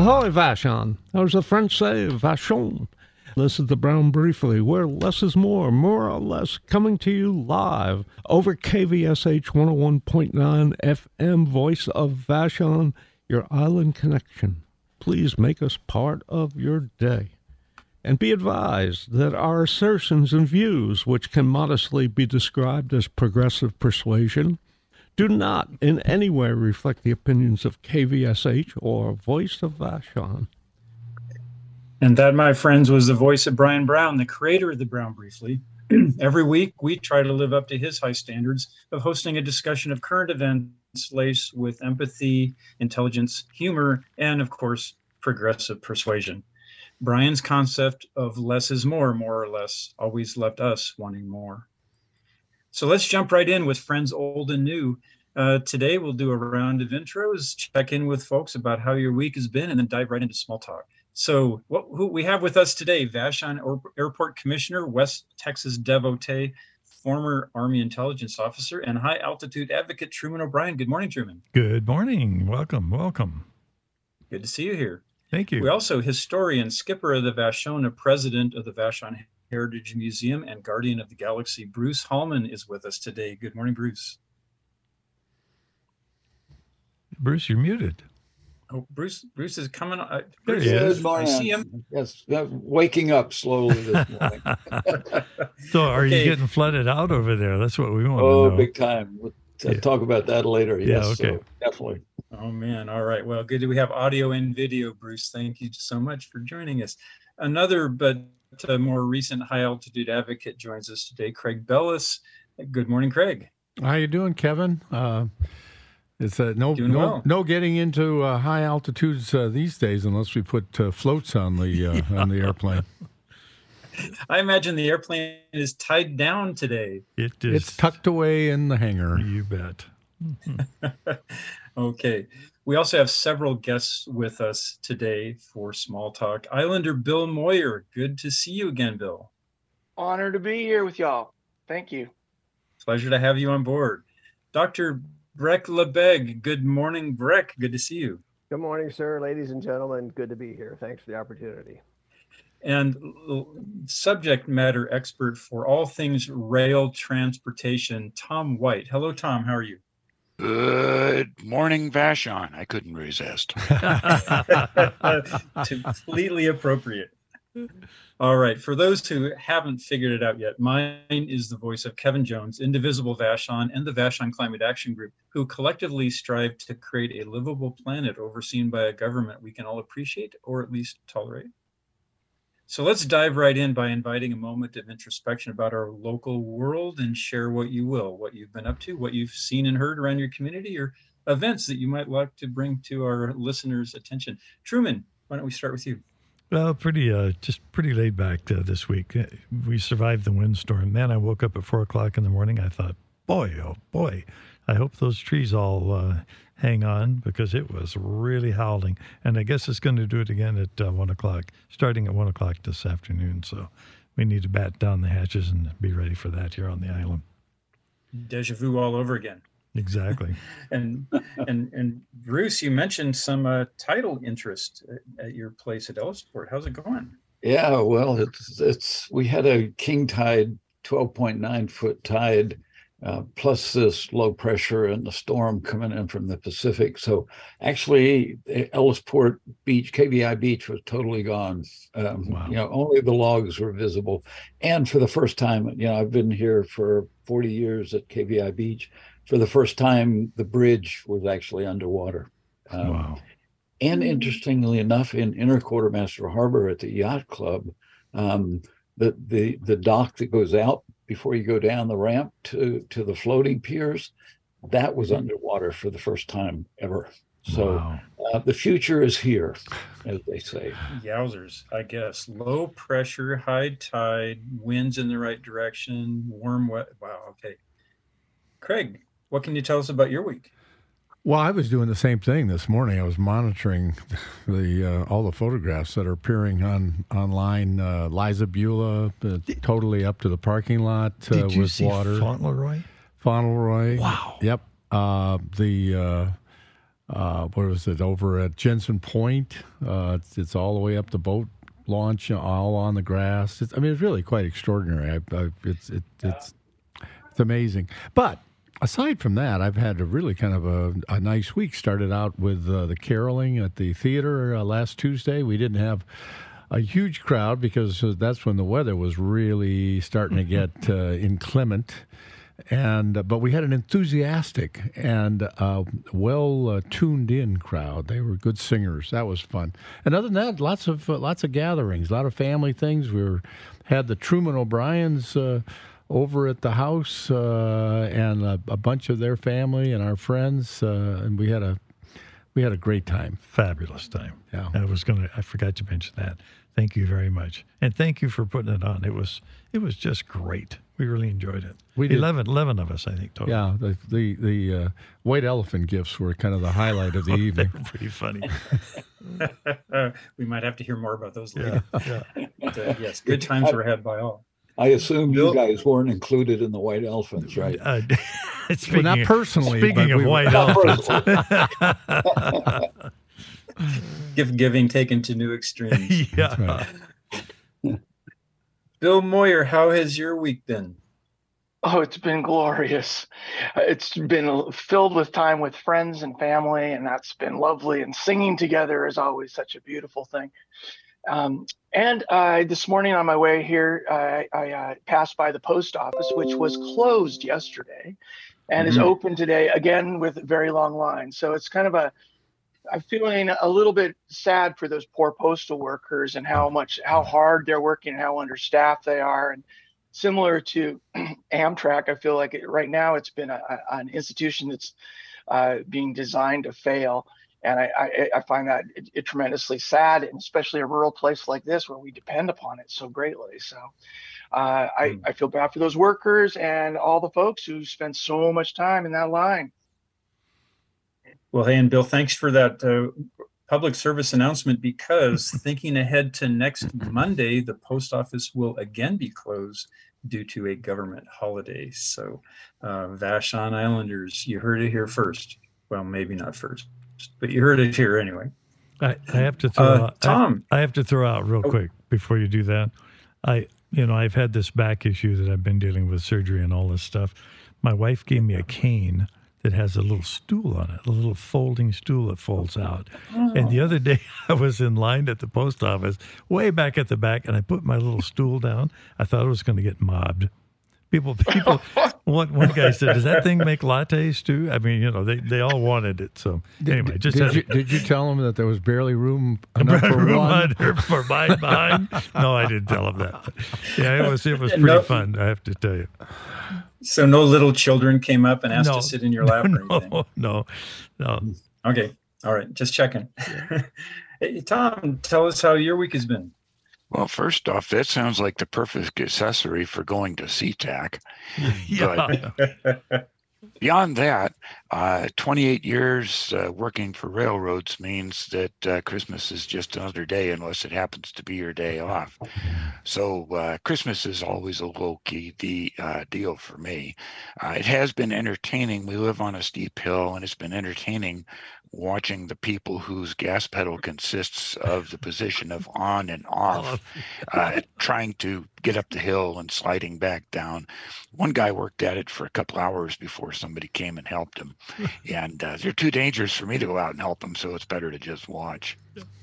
Ahoy, Vashon. As the French say, Vachon. This is the Brown Briefly, where less is more or less, coming to you live over KVSH 101.9 FM, voice of Vashon, your island connection. Please make us part of your day. And be advised that our assertions and views, which can modestly be described as progressive persuasion, do not in any way reflect the opinions of KVSH or Voice of Vashon. And that, my friends, was the voice of Brian Brown, the creator of the Brown Briefly. Every week, we try to live up to his high standards of hosting a discussion of current events laced with empathy, intelligence, humor, and, of course, progressive persuasion. Brian's concept of less is more or less, always left us wanting more. So let's jump right in with friends old and new. Today, we'll do a round of intros, check in with folks about how your week has been, and then dive right into small talk. So who we have with us today, Vashon Airport Commissioner, West Texas devotee, former Army intelligence officer, and high altitude advocate Truman O'Brien. Good morning, Truman. Good morning. Welcome. Good to see you here. Thank you. We also historian, skipper of the Vashona, president of the Vashon Heritage Museum, and guardian of the galaxy, Bruce Hallman is with us today. Good morning, Bruce. Bruce, you're muted. Oh, Bruce is coming. There he is. I see him. Yes, waking up slowly this morning. So are you getting flooded out over there? That's what we want to know. Oh, big time. We'll talk about that later. Yes, yeah, okay. So definitely. Oh, man. All right. Well, good. We have audio and video, Bruce. Thank you so much for joining us. Another, but more recent high-altitude advocate joins us today, Craig Bellis. Good morning, Craig. How you doing, Kevin? It's no getting into high altitudes these days unless we put floats on the airplane. I imagine the airplane is tied down today. It is. It's tucked away in the hangar. You bet. Okay. We also have several guests with us today for Small Talk. Islander Bill Moyer. Good to see you again, Bill. Honor to be here with y'all. Thank you. Pleasure to have you on board. Dr. Breck Lebeg. Good morning, Breck. Good to see you. Good morning, sir. Ladies and gentlemen, good to be here. Thanks for the opportunity. And subject matter expert for all things rail transportation, Tom White. Hello, Tom. How are you? Good morning, Vashon. I couldn't resist. Completely appropriate. All right. For those who haven't figured it out yet, mine is the voice of Kevin Jones, Indivisible Vashon, and the Vashon Climate Action Group, who collectively strive to create a livable planet overseen by a government we can all appreciate or at least tolerate. So let's dive right in by inviting a moment of introspection about our local world and share what you will, what you've been up to, what you've seen and heard around your community, or events that you might like to bring to our listeners' attention. Truman, why don't we start with you? Well, pretty laid back this week. We survived the windstorm. Man, I woke up at 4 o'clock in the morning. I thought, boy, oh boy, I hope those trees all hang on, because it was really howling. And I guess it's going to do it again at 1 o'clock, starting at 1 o'clock this afternoon. So we need to bat down the hatches and be ready for that here on the island. Deja vu all over again. Exactly. and Bruce, you mentioned some tidal interest at your place at Ellisport. How's it going? Yeah, well, it's we had a king tide, 12.9 foot tide, plus this low pressure and the storm coming in from the Pacific. So actually, Ellisport Beach, KVI Beach, was totally gone. Wow. Only the logs were visible. And for the first time, I've been here for 40 years at KVI Beach. For the first time, the bridge was actually underwater. Wow. And interestingly enough, in Inner Quartermaster Harbor at the Yacht Club, the dock that goes out before you go down the ramp to the floating piers, that was underwater for the first time ever. So wow. The future is here, as they say. Yowzers, I guess. Low pressure, high tide, winds in the right direction, warm, wet. Wow, okay. Craig, what can you tell us about your week? Well, I was doing the same thing this morning. I was monitoring all the photographs that are appearing online. Liza Beulah, totally up to the parking lot Did you with see water. Fauntleroy? Fauntleroy. Wow. Yep. what was it, over at Jensen Point. It's all the way up the boat launch, all on the grass. It's really quite extraordinary. It's amazing. But aside from that, I've had a really kind of a nice week. Started out with the caroling at the theater last Tuesday. We didn't have a huge crowd because that's when the weather was really starting to get inclement. But we had an enthusiastic and tuned in crowd. They were good singers. That was fun. And other than that, lots of gatherings, a lot of family things. Had the Truman O'Briens over at the house and a bunch of their family and our friends, and we had a great time. Fabulous time. Yeah. I forgot to mention that. Thank you very much. And thank you for putting it on. It was just great. We really enjoyed it. We did. 11 of us, I think, total. Yeah, the white elephant gifts were kind of the highlight of the evening. They were pretty funny. We might have to hear more about those later. Yeah. But, yes, good times were had by all. I assume you guys weren't included in the white elephants, right? Not personally. Speaking of white elephants. Giving taken to new extremes. Yeah. That's right. Bill Moyer, how has your week been? Oh, it's been glorious. It's been filled with time with friends and family, and that's been lovely. And singing together is always such a beautiful thing. And this morning on my way here, I passed by the post office, which was closed yesterday and is open today, again, with very long lines. So it's kind of I'm feeling a little bit sad for those poor postal workers and how hard they're working and how understaffed they are. And similar to Amtrak, I feel like right now it's been an institution that's being designed to fail. And I find that it tremendously sad, and especially a rural place like this where we depend upon it so greatly. So I feel bad for those workers and all the folks who spend so much time in that line. Well, hey, and Bill, thanks for that public service announcement, because thinking ahead to next Monday, the post office will again be closed due to a government holiday. So Vashon Islanders, you heard it here first. Well, maybe not first, but you heard it here anyway. I have to throw out, Tom. I have to throw out real quick before you do that. I've had this back issue that I've been dealing with, surgery and all this stuff. My wife gave me a cane that has a little stool on it, a little folding stool that folds out. And the other day I was in line at the post office, way back at the back, and I put my little stool down. I thought I was going to get mobbed. People. One guy said, "Does that thing make lattes too?" I mean, they all wanted it. So anyway, did you tell them that there was barely room enough for one? For mine behind? No, I didn't tell them that. Yeah, it was pretty fun, I have to tell you. So no little children came up and asked to sit in your lap or anything? No. Okay. All right. Just checking. Hey, Tom, tell us how your week has been. Well, first off, that sounds like the perfect accessory for going to SeaTac. Yeah. But beyond that, 28 years working for railroads means that Christmas is just another day unless it happens to be your day off. So Christmas is always a low-key deal for me. It has been entertaining. We live on a steep hill, and it's been entertaining watching the people whose gas pedal consists of the position of on and off, trying to get up the hill and sliding back down. One guy worked at it for a couple hours before somebody came and helped him. And they're too dangerous for me to go out and help them, so it's better to just watch.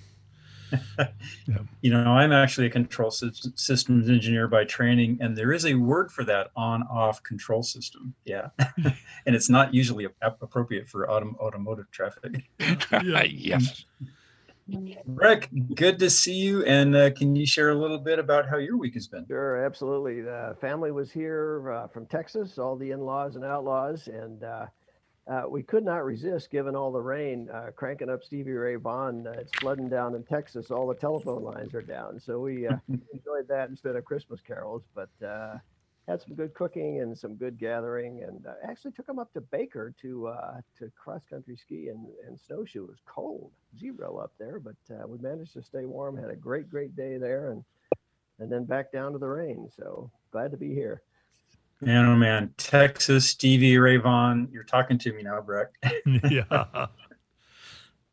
I'm actually a control systems engineer by training, and there is a word for that, on-off control system. Yeah. And it's not usually appropriate for automotive traffic. Yes. Rick, good to see you. And can you share a little bit about how your week has been? Sure, absolutely. The family was here from Texas, all the in-laws and outlaws, and we could not resist, given all the rain, cranking up Stevie Ray Vaughan. It's flooding down in Texas. All the telephone lines are down. So we enjoyed that instead of Christmas carols, but had some good cooking and some good gathering, and actually took them up to Baker to cross-country ski and snowshoe. It was cold, 0 up there, but we managed to stay warm, had a great day there, and then back down to the rain. So glad to be here. Man, oh man, Texas, Stevie Ray Vaughan, you're talking to me now, Breck. Yeah.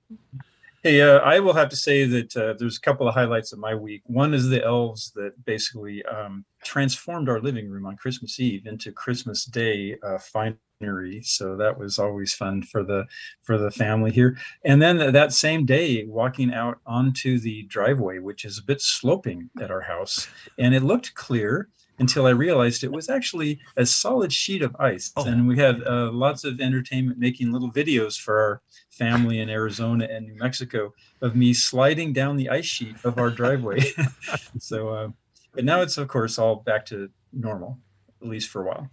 Hey, I will have to say that there's a couple of highlights of my week. One is the elves that basically transformed our living room on Christmas Eve into Christmas Day finery. So that was always fun for the family here. And then that same day, walking out onto the driveway, which is a bit sloping at our house, and it looked clear until I realized it was actually a solid sheet of ice. Oh. And we had lots of entertainment, making little videos for our family in Arizona and New Mexico of me sliding down the ice sheet of our driveway. So, but now it's, of course, all back to normal, at least for a while.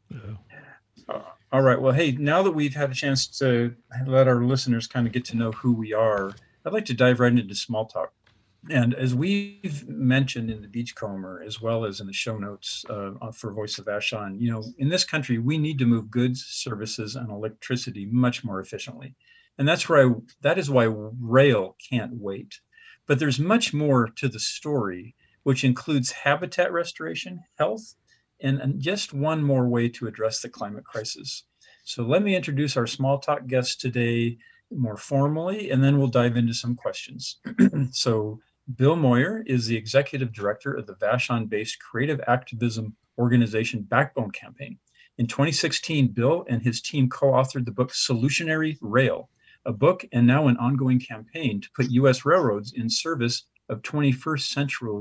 Yeah. All right. Well, hey, now that we've had a chance to let our listeners kind of get to know who we are, I'd like to dive right into small talk. And as we've mentioned in the Beachcomber, as well as in the show notes for Voice of Vashon, you know, in this country, we need to move goods, services, and electricity much more efficiently. And that is why rail can't wait. But there's much more to the story, which includes habitat restoration, health, and just one more way to address the climate crisis. So let me introduce our small talk guest today more formally, and then we'll dive into some questions. So Bill Moyer is the executive director of the Vashon-based creative activism organization Backbone Campaign. In 2016, Bill and his team co-authored the book Solutionary Rail, a book and now an ongoing campaign to put U.S. railroads in service of 21st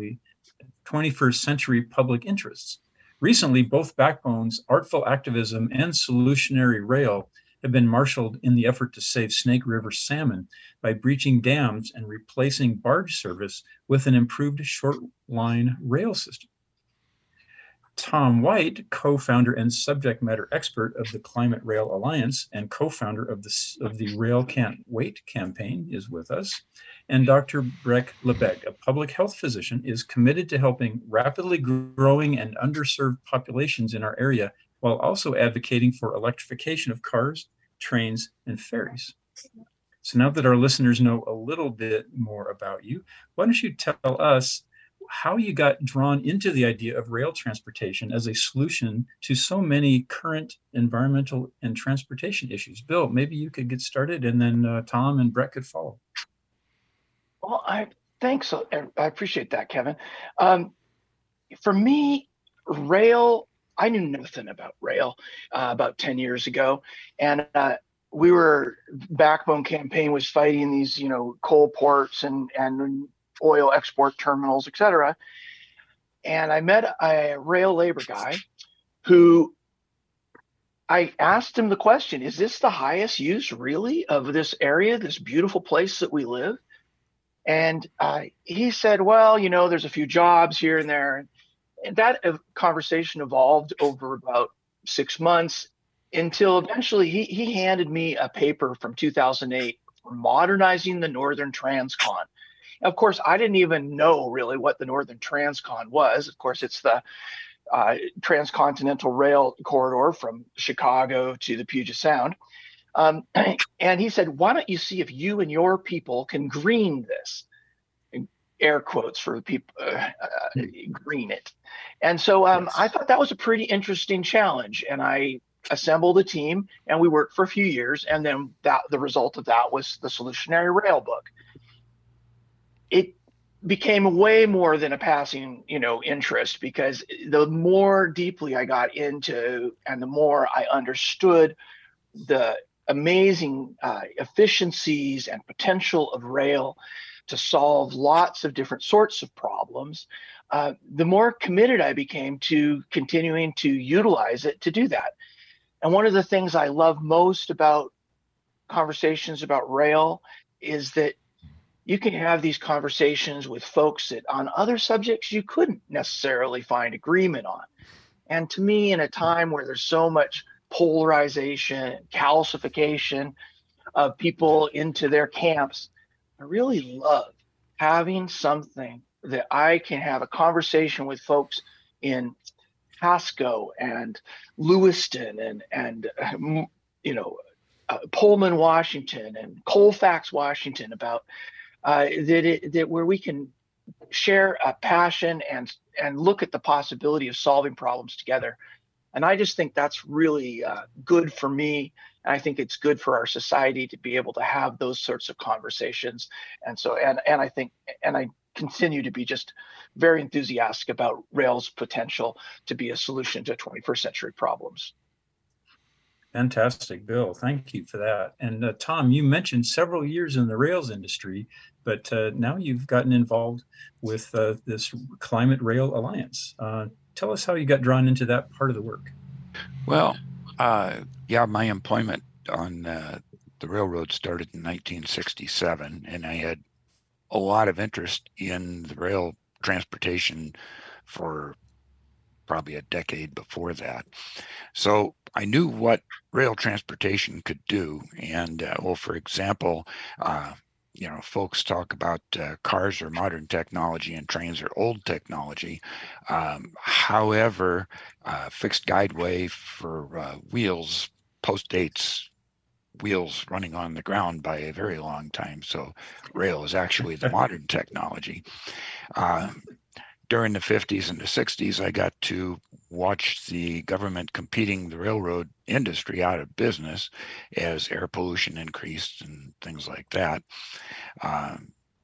century public interests. Recently, both Backbone's artful activism and Solutionary Rail have been marshaled in the effort to save Snake River salmon by breaching dams and replacing barge service with an improved short line rail system. Tom White, co-founder and subject matter expert of the Climate Rail Alliance and co-founder of the Rail Can't Wait campaign, is with us. And Dr. Breck Lebesgue, a public health physician, is committed to helping rapidly growing and underserved populations in our area, while also advocating for electrification of cars, trains, and ferries. So now that our listeners know a little bit more about you, why don't you tell us how you got drawn into the idea of rail transportation as a solution to so many current environmental and transportation issues? Bill, maybe you could get started, and then Tom and Brett could follow. Well, thanks. I appreciate that, Kevin. For me, rail, I knew nothing about rail about 10 years ago. And Backbone Campaign was fighting these, coal ports and oil export terminals, et cetera. And I met a rail labor guy who I asked him the question, is this the highest use really of this area, this beautiful place that we live? And he said, well, there's a few jobs here and there. And that conversation evolved over about 6 months until eventually he handed me a paper from 2008 for modernizing the Northern Transcon. Of course, I didn't even know really what the Northern Transcon was. Of course, it's the transcontinental rail corridor from Chicago to the Puget Sound. And he said, why don't you see if you and your people can green this? Air quotes for people, green it. And so Yes. I thought that was a pretty interesting challenge. And I assembled a team and we worked for a few years. And then the result of that was the Solutionary Rail book. It became way more than a passing, interest, because the more deeply I got into and the more I understood the amazing efficiencies and potential of rail to solve lots of different sorts of problems, the more committed I became to continuing to utilize it to do that. And one of the things I love most about conversations about rail is that you can have these conversations with folks that on other subjects you couldn't necessarily find agreement on. And to me, in a time where there's so much polarization and calcification of people into their camps, I really love having something that I can have a conversation with folks in Pasco and Lewiston and Pullman, Washington, and Colfax, Washington, about that where we can share a passion and look at the possibility of solving problems together. And I just think that's really good for me. And I think it's good for our society to be able to have those sorts of conversations. And so, and I continue to be just very enthusiastic about rail's potential to be a solution to 21st century problems. Fantastic, Bill. Thank you for that. And Tom, you mentioned several years in the rails industry, but now you've gotten involved with this Climate Rail Alliance. Tell us how you got drawn into that part of the work. Well, my employment on the railroad started in 1967, and I had a lot of interest in the rail transportation for probably a decade before that. So I knew what rail transportation could do. And, for example, folks talk about cars are modern technology and trains are old technology. However, fixed guideway for wheels postdates wheels running on the ground by a very long time. So rail is actually the modern technology. During the 50s and the 60s, I got to watch the government competing the railroad industry out of business as air pollution increased and things like that. Of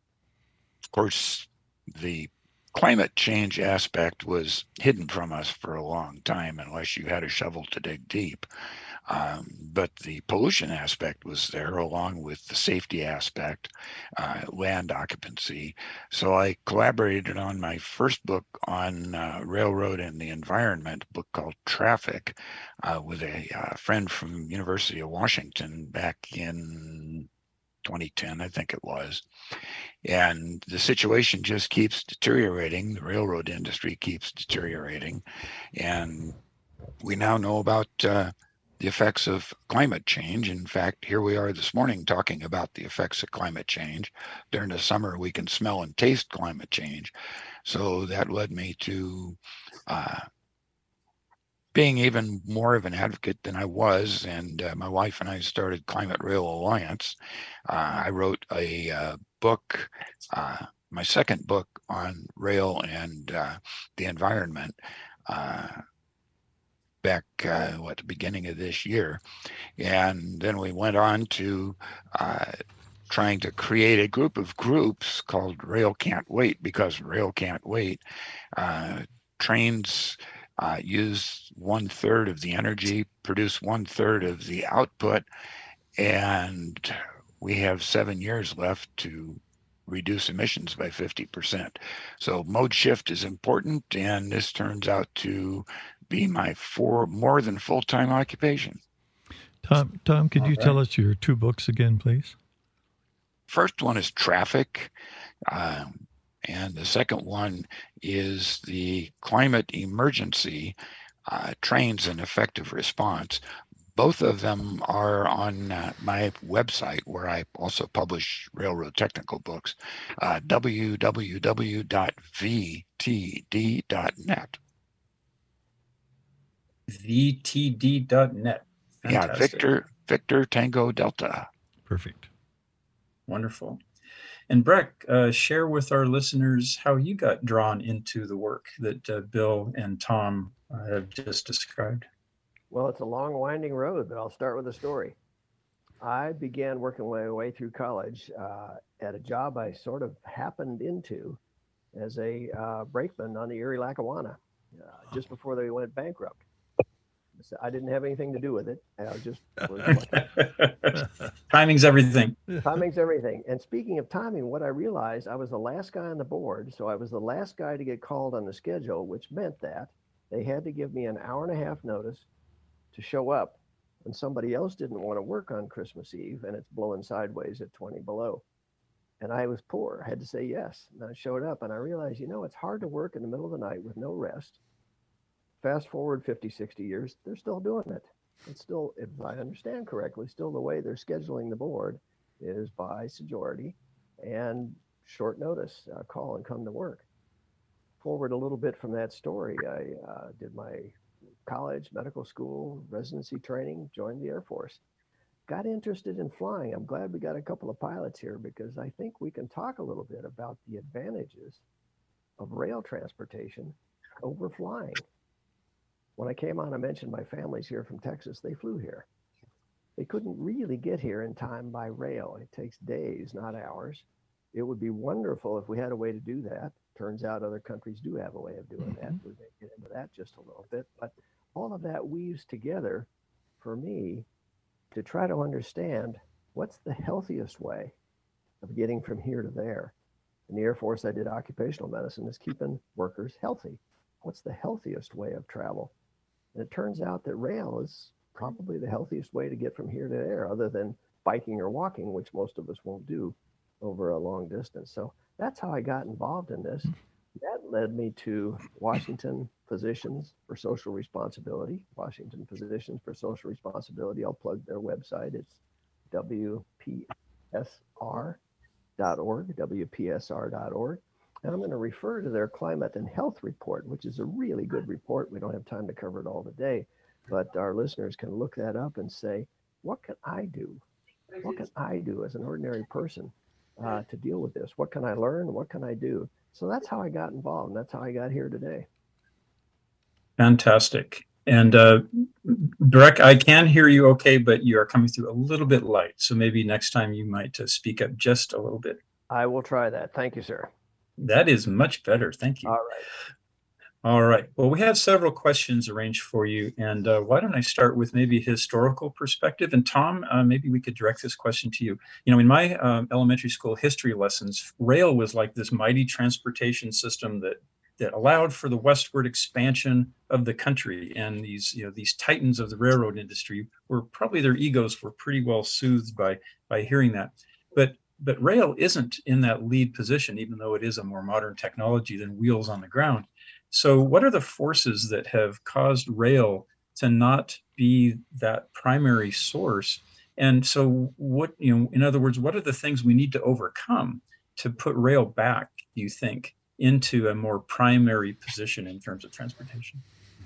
course, the climate change aspect was hidden from us for a long time unless you had a shovel to dig deep. But the pollution aspect was there along with the safety aspect, land occupancy. So I collaborated on my first book on railroad and the environment, a book called Traffic, with a friend from University of Washington back in 2010, I think it was. And the situation just keeps deteriorating. The railroad industry keeps deteriorating. And we now know about the effects of climate change. In fact, here we are this morning talking about the effects of climate change. During the summer, we can smell and taste climate change. So that led me to being even more of an advocate than I was. And my wife and I started Climate Rail Alliance. I wrote a book, my second book on rail and the environment, back at the beginning of this year. And then we went on to trying to create a group of groups called Rail Can't Wait, because rail can't wait. Trains use 1/3 of the energy, produce 1/3 of the output, and we have 7 years left to reduce emissions by 50%. So mode shift is important, and this turns out to be my more than full-time occupation. Tom, could you tell us your two books again, please? First one is Traffic, and the second one is the Climate Emergency, Trains and Effective Response. Both of them are on my website, where I also publish railroad technical books, www.vtd.net. VTD.net. Fantastic. Yeah, Victor Tango Delta. Perfect. Wonderful. And Breck, share with our listeners how you got drawn into the work that Bill and Tom have just described. Well, it's a long, winding road, but I'll start with a story. I began working my way through college at a job I sort of happened into as a brakeman on the Erie-Lackawanna just before they went bankrupt. So I didn't have anything to do with it. I just was Timing's everything. Timing's everything. And speaking of timing, what I realized, I was the last guy on the board. So I was the last guy to get called on the schedule, which meant that they had to give me an hour and a half notice to show up when somebody else didn't want to work on Christmas Eve and it's blowing sideways at 20 below. And I was poor. I had to say yes. And I showed up and I realized, it's hard to work in the middle of the night with no rest. Fast forward 50, 60 years, they're still doing it. It's still, if I understand correctly, still the way they're scheduling the board is by seniority and short notice, call and come to work. Forward a little bit from that story, I did my college, medical school, residency training, joined the Air Force. Got interested in flying. I'm glad we got a couple of pilots here because I think we can talk a little bit about the advantages of rail transportation over flying. When I came on, I mentioned my family's here from Texas. They flew here. They couldn't really get here in time by rail. It takes days, not hours. It would be wonderful if we had a way to do that. Turns out other countries do have a way of doing that. We may get into that just a little bit, but all of that weaves together for me to try to understand what's the healthiest way of getting from here to there. In the Air Force, I did occupational medicine, is keeping workers healthy. What's the healthiest way of travel? And it turns out that rail is probably the healthiest way to get from here to there, other than biking or walking, which most of us won't do over a long distance. So that's how I got involved in this. That led me to Washington Physicians for Social Responsibility. Washington Physicians for Social Responsibility. I'll plug their website. It's WPSR.org, WPSR.org. And I'm going to refer to their Climate and Health Report, which is a really good report. We don't have time to cover it all today, but our listeners can look that up and say, what can I do? What can I do as an ordinary person to deal with this? What can I learn? What can I do? So that's how I got involved, and that's how I got here today. Fantastic. And Derek, I can hear you okay, but you are coming through a little bit light. So maybe next time you might speak up just a little bit. I will try that. Thank you, sir. That is much better. Thank you. All right. All right. Well, we have several questions arranged for you. And why don't I start with maybe historical perspective? And Tom, maybe we could direct this question to you. You know, in my elementary school history lessons, rail was like this mighty transportation system that allowed for the westward expansion of the country. And these titans of the railroad industry were probably, their egos were pretty well soothed by hearing that. But rail isn't in that lead position, even though it is a more modern technology than wheels on the ground. So what are the forces that have caused rail to not be that primary source? And so what, in other words, what are the things we need to overcome to put rail back, you think, into a more primary position in terms of transportation?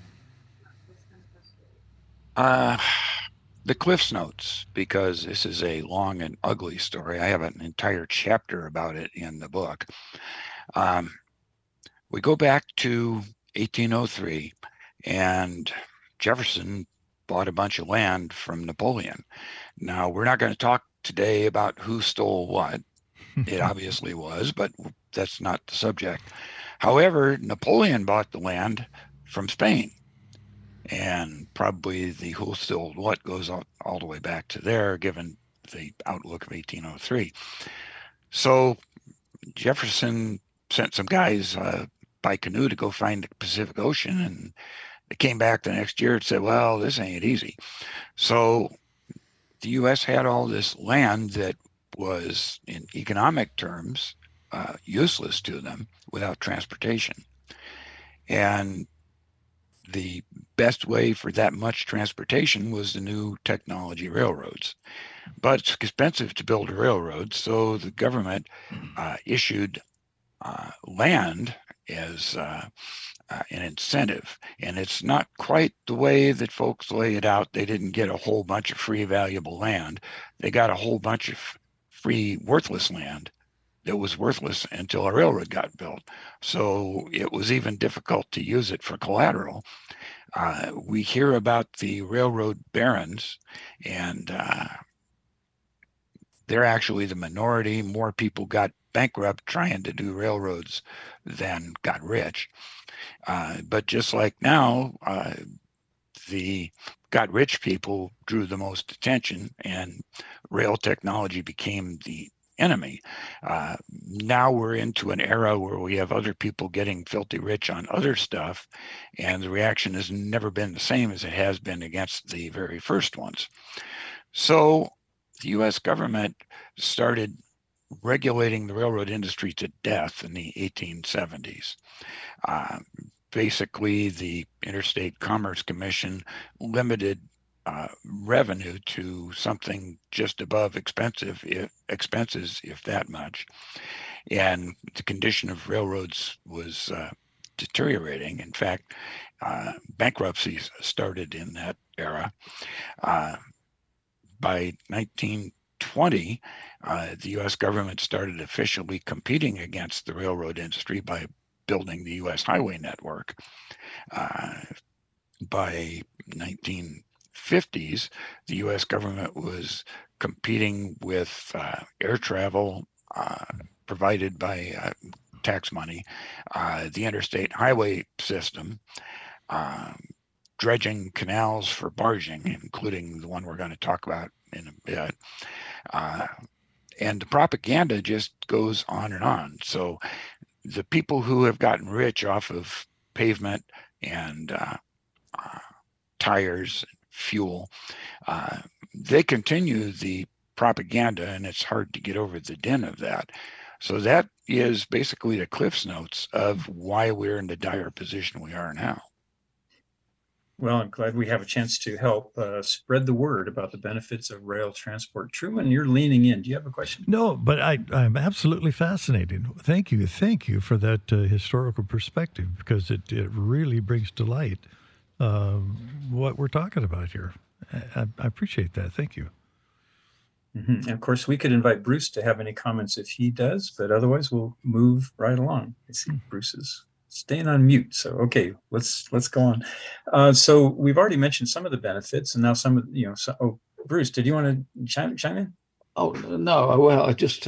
The Cliff's Notes, because this is a long and ugly story. I have an entire chapter about it in the book. We go back to 1803, and Jefferson bought a bunch of land from Napoleon. Now, we're not going to talk today about who stole what. It obviously was, but that's not the subject. However, Napoleon bought the land from Spain. And probably the who stole what goes all the way back to there, given the outlook of 1803. So Jefferson sent some guys by canoe to go find the Pacific Ocean, and they came back the next year and said, well, this ain't easy. So the U.S. had all this land that was, in economic terms, useless to them without transportation. And the best way for that much transportation was the new technology railroads. But it's expensive to build a railroad, so the government issued land as an incentive. And it's not quite the way that folks lay it out. They didn't get a whole bunch of free, valuable land. They got a whole bunch of free, worthless land that was worthless until a railroad got built. So it was even difficult to use it for collateral. We hear about the railroad barons, and they're actually the minority. More people got bankrupt trying to do railroads than got rich. But just like now, the got rich people drew the most attention, and rail technology became the enemy. Now we're into an era where we have other people getting filthy rich on other stuff, and the reaction has never been the same as it has been against the very first ones. So the U.S. government started regulating the railroad industry to death in the 1870s. Basically, the Interstate Commerce Commission limited revenue to something just above expenses, if that much. And the condition of railroads was deteriorating. In fact, bankruptcies started in that era. By 1920, the U.S. government started officially competing against the railroad industry by building the U.S. highway network. by 1950s, the U.S. government was competing with air travel provided by tax money, the interstate highway system, dredging canals for barging, including the one we're going to talk about in a bit. And the propaganda just goes on and on. So the people who have gotten rich off of pavement and tires, fuel, they continue the propaganda, and it's hard to get over the din of that. So that is basically the Cliff's Notes of why we're in the dire position we are now. Well, I'm glad we have a chance to help spread the word about the benefits of rail transport. Truman, you're leaning in. Do you have a question? No, but I'm absolutely fascinated. Thank you for that historical perspective, because it really brings to light what we're talking about here. I appreciate that. Thank you. Mm-hmm. And of course, we could invite Bruce to have any comments if he does, but otherwise we'll move right along. I see Bruce is staying on mute. So, okay, let's go on. So we've already mentioned some of the benefits, and now some of, Bruce, did you want to chime in? Oh, no. Well, I just,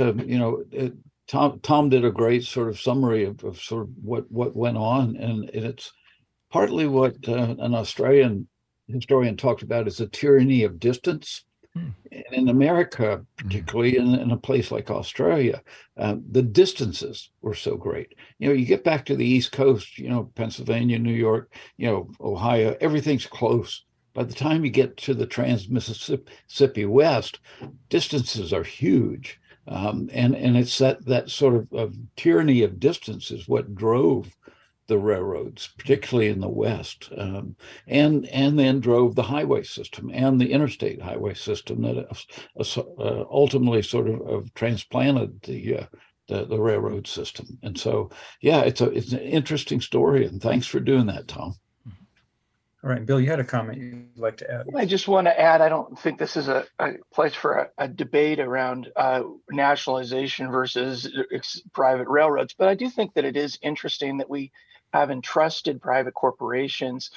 Tom did a great sort of summary of sort of what went on. And it's partly what an Australian historian talked about as a tyranny of distance. And in America, particularly in a place like Australia, the distances were so great. You get back to the East Coast, Pennsylvania, New York, Ohio, everything's close. By the time you get to the Trans-Mississippi West, distances are huge. And it's that sort of tyranny of distance is what drove the railroads, particularly in the West, and then drove the highway system and the interstate highway system that ultimately sort of transplanted the railroad system. And so, yeah, it's an interesting story, and thanks for doing that, Tom. All right, Bill, you had a comment you'd like to add? I just want to add, I don't think this is a place for a debate around nationalization versus private railroads, but I do think that it is interesting that we have entrusted private corporations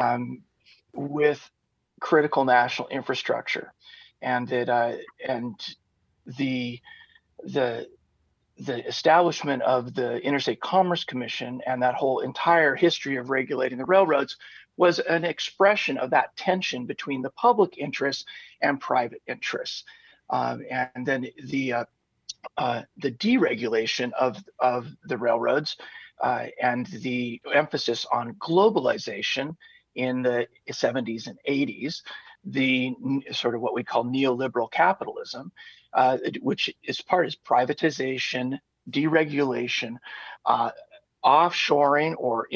with critical national infrastructure, and that the establishment of the Interstate Commerce Commission and that whole entire history of regulating the railroads was an expression of that tension between the public interests and private interests, and then the deregulation of the railroads. And the emphasis on globalization in the 70s and 80s, the sort of what we call neoliberal capitalism, which is privatization, deregulation, offshoring, or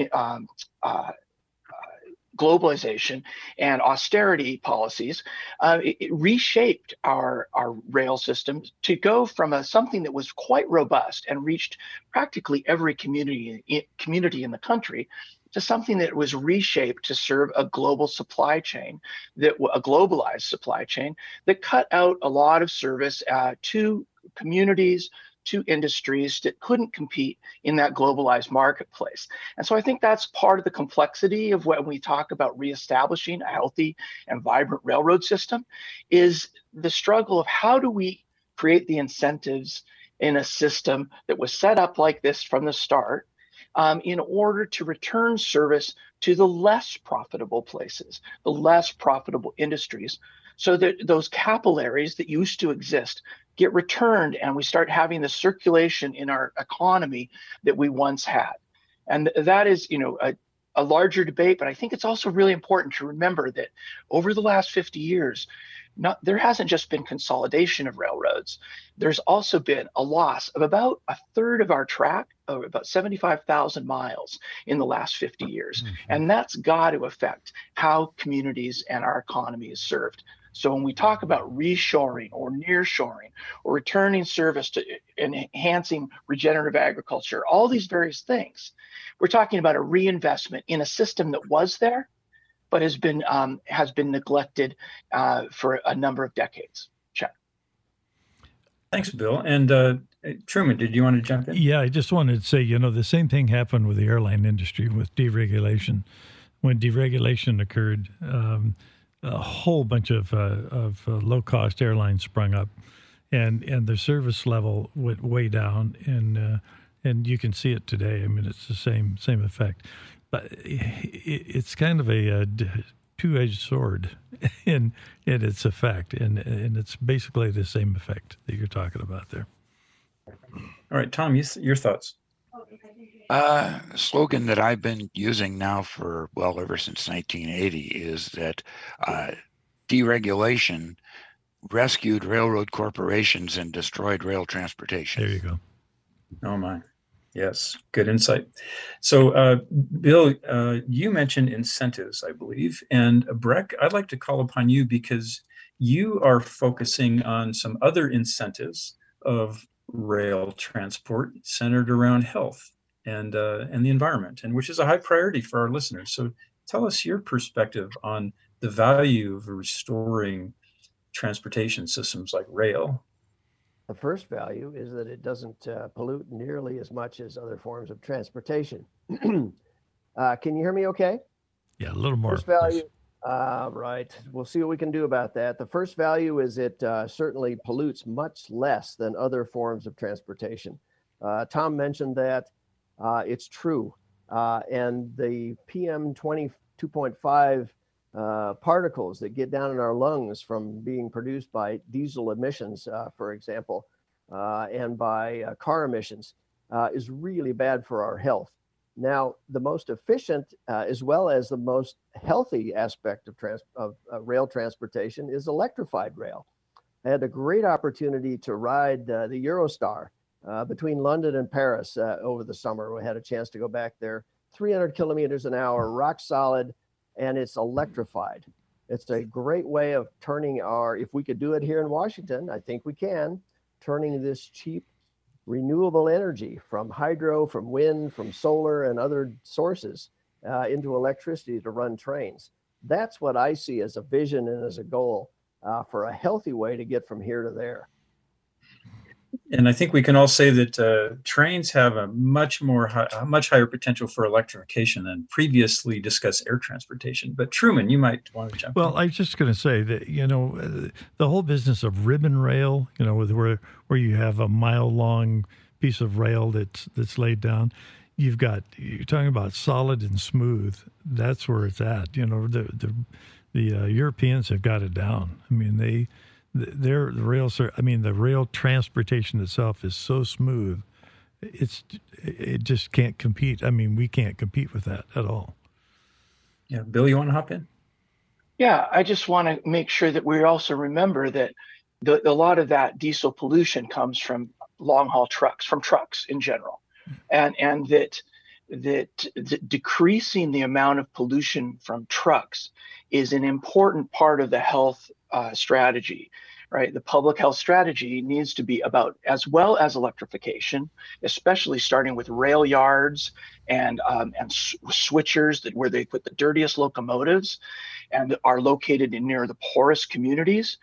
globalization, and austerity policies. It reshaped our rail system to go from something that was quite robust and reached practically every community in the country to something that was reshaped to serve a global supply chain, a globalized supply chain that cut out a lot of service to communities, to industries that couldn't compete in that globalized marketplace. And so I think that's part of the complexity of when we talk about reestablishing a healthy and vibrant railroad system, is the struggle of how do we create the incentives in a system that was set up like this from the start, in order to return service to the less profitable places, the less profitable industries, so that those capillaries that used to exist get returned and we start having the circulation in our economy that we once had. And that is, a larger debate, but I think it's also really important to remember that over the last 50 years, there hasn't just been consolidation of railroads. There's also been a loss of about a third of our track, of about 75,000 miles in the last 50 years. Mm-hmm. And that's got to affect how communities and our economy is served. So when we talk about reshoring or nearshoring or returning service to enhancing regenerative agriculture, all these various things, we're talking about a reinvestment in a system that was there, but has been neglected for a number of decades. Check. Thanks, Bill. And Truman, did you want to jump in? Yeah, I just wanted to say, the same thing happened with the airline industry with deregulation. when deregulation occurred, a whole bunch of low-cost airlines sprung up, and the service level went way down, and you can see it today. I mean, it's the same effect, but it's kind of a two-edged sword in its effect, and it's basically the same effect that you're talking about there. All right, Tom, your thoughts. Slogan that I've been using now for, ever since 1980 is that deregulation rescued railroad corporations and destroyed rail transportation. There you go. Oh, my. Yes, good insight. So, Bill, you mentioned incentives, I believe. And Breck, I'd like to call upon you because you are focusing on some other incentives of rail transport centered around health and the environment, and which is a high priority for our listeners. So tell us your perspective on the value of restoring transportation systems like rail. The first value is that it doesn't pollute nearly as much as other forms of transportation. Can you hear me okay? Yeah, a little more. First value, right. We'll see what we can do about that. The first value is it certainly pollutes much less than other forms of transportation. Tom mentioned that. It's true. And the PM 2.5 particles that get down in our lungs from being produced by diesel emissions, for example, and by car emissions is really bad for our health. Now, the most efficient as well as the most healthy aspect of rail transportation is electrified rail. I had a great opportunity to ride the Eurostar between London and Paris over the summer. We had a chance to go back there, 300 kilometers an hour, rock solid, and it's electrified. It's a great way of turning if we could do it here in Washington, I think we can, turning this cheap renewable energy from hydro, from wind, from solar and other sources into electricity to run trains. That's what I see as a vision and as a goal for a healthy way to get from here to there. And I think we can all say that trains have a much higher potential for electrification than previously discussed air transportation. But Truman, you might want to jump in. Well, I was just going to say that, the whole business of ribbon rail, where you have a mile-long piece of rail that's laid down, you're talking about solid and smooth. That's where it's at. The Europeans have got it down. I mean, the rail transportation itself is so smooth, it just can't compete. I mean, we can't compete with that at all. Yeah, Bill, you want to hop in? Yeah, I just want to make sure that we also remember that a lot of that diesel pollution comes from long haul trucks, from trucks in general, and that decreasing the amount of pollution from trucks is an important part of the health strategy, right? The public health strategy needs to be about, as well as electrification, especially starting with rail yards and switchers where they put the dirtiest locomotives and are located near the poorest communities.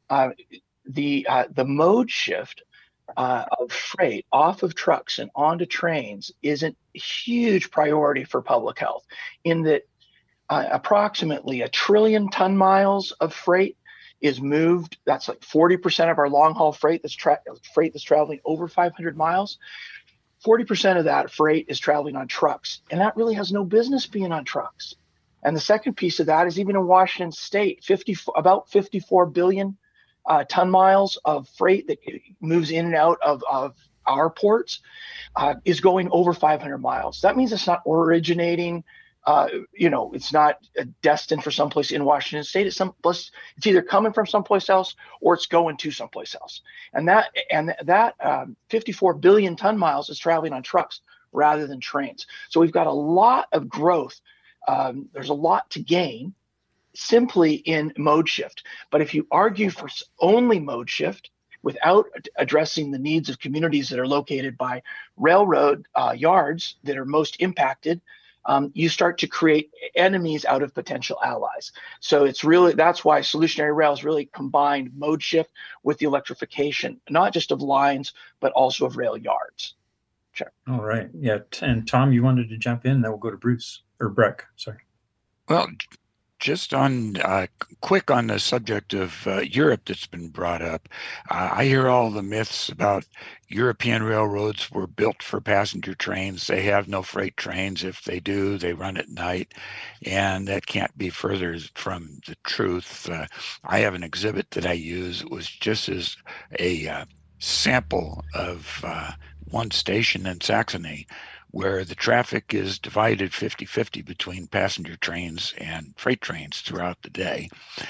The mode shift of freight off of trucks and onto trains is a huge priority for public health, in that approximately 1 trillion ton miles of freight is moved. That's like 40% of our long haul freight that's traveling over 500 miles. 40% of that freight is traveling on trucks, and that really has no business being on trucks. And the second piece of that is, even in Washington State, about 54 billion ton miles of freight that moves in and out of our ports is going over 500 miles. That means it's not originating, it's not destined for someplace in Washington State. It's either coming from someplace else or it's going to someplace else. And that 54 billion ton miles is traveling on trucks rather than trains. So we've got a lot of growth. There's a lot to gain simply in mode shift. But if you argue for only mode shift without addressing the needs of communities that are located by railroad yards that are most impacted, you start to create enemies out of potential allies. So that's why Solutionary Rail has really combined mode shift with the electrification, not just of lines, but also of rail yards. Sure. All right. Yeah. And Tom, you wanted to jump in, then we'll go to Bruce or Breck. Sorry. Well, just on quick on the subject of Europe that's been brought up. I hear all the myths about European railroads were built for passenger trains. They have no freight trains. If they do, they run at night. And that can't be further from the truth. I have an exhibit that I use. It was just as a sample of one station in Saxony where the traffic is divided 50-50 between passenger trains and freight trains throughout the day.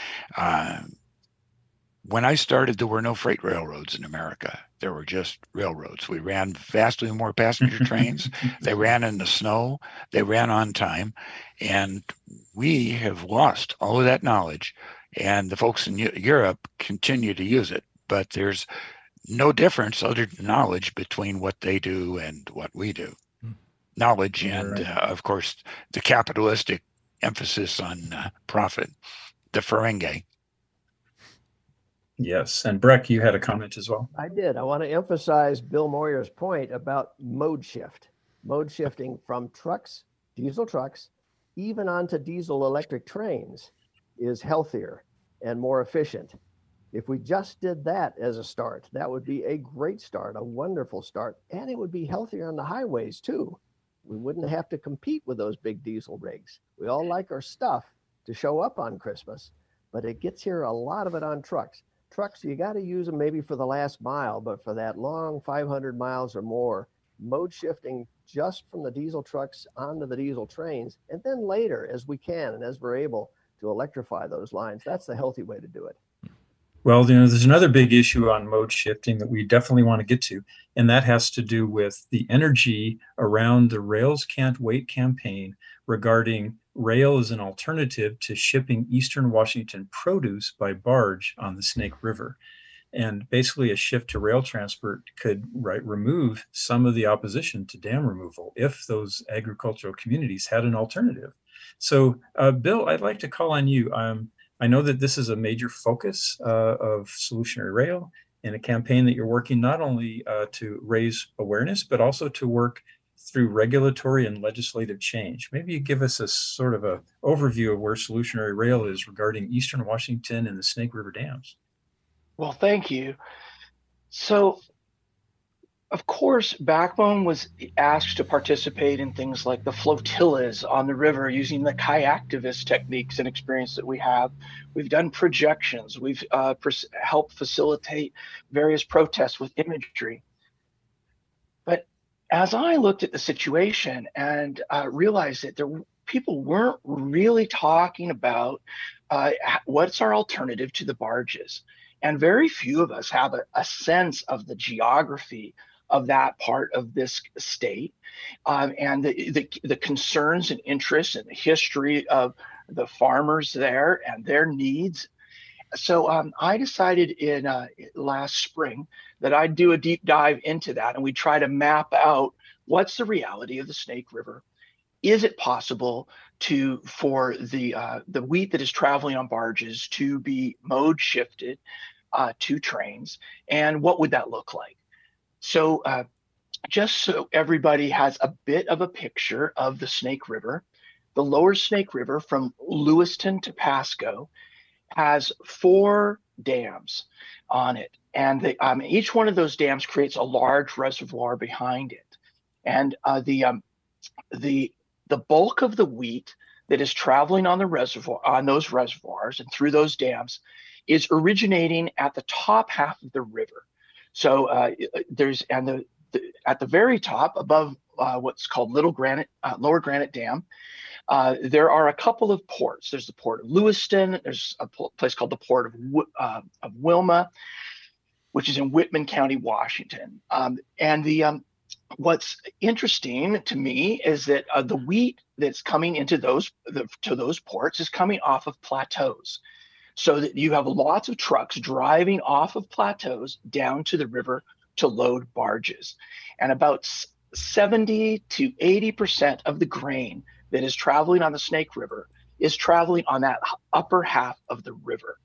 When I started, there were no freight railroads in America. There were just railroads. We ran vastly more passenger trains. They ran in the snow. They ran on time. And we have lost all of that knowledge. And the folks in Europe continue to use it. But there's no difference other than knowledge between what they do and what we do. Knowledge and, of course, the capitalistic emphasis on profit, the Ferengi. Yes. And Breck, you had a comment as well. I did. I want to emphasize Bill Moyer's point about mode shift. Mode shifting from trucks, diesel trucks, even onto diesel electric trains is healthier and more efficient. If we just did that as a start, that would be a great start, a wonderful start, and it would be healthier on the highways too. We wouldn't have to compete with those big diesel rigs. We all like our stuff to show up on Christmas, but it gets here a lot of it on trucks. Trucks, you got to use them maybe for the last mile, but for that long 500 miles or more, mode shifting just from the diesel trucks onto the diesel trains, and then later as we can and as we're able to electrify those lines, that's the healthy way to do it. Well, there's another big issue on mode shifting that we definitely want to get to, and that has to do with the energy around the Rails Can't Wait campaign regarding rail as an alternative to shipping Eastern Washington produce by barge on the Snake River. And basically a shift to rail transport could remove some of the opposition to dam removal if those agricultural communities had an alternative. So, Bill, I'd like to call on you. I know that this is a major focus of Solutionary Rail and a campaign that you're working not only to raise awareness, but also to work through regulatory and legislative change. Maybe you give us a sort of an overview of where Solutionary Rail is regarding Eastern Washington and the Snake River dams. Well, thank you. So, of course, Backbone was asked to participate in things like the flotillas on the river using the kayaktivist techniques and experience that we have. We've done projections. We've helped facilitate various protests with imagery. But as I looked at the situation and realized that people weren't really talking about what's our alternative to the barges. And very few of us have a sense of the geography of that part of this state, and the concerns and interests and the history of the farmers there and their needs. So I decided in last spring that I'd do a deep dive into that, and we try to map out what's the reality of the Snake River. Is it possible for the wheat that is traveling on barges to be mode shifted to trains, and what would that look like? So just so everybody has a bit of a picture of the Snake River, the lower Snake River from Lewiston to Pasco has 4 dams on it. And each one of those dams creates a large reservoir behind it. And the bulk of the wheat that is traveling on those reservoirs and through those dams is originating at the top half of the river. So at the very top, above what's called Lower Granite Dam, there are a couple of ports. There's the port of Lewiston. There's a place called the port of Wilma, which is in Whitman County, Washington. What's interesting to me is that the wheat that's coming into those ports is coming off of plateaus. So that you have lots of trucks driving off of plateaus down to the river to load barges. And about 70 to 80% of the grain that is traveling on the Snake River is traveling on that upper half of the river.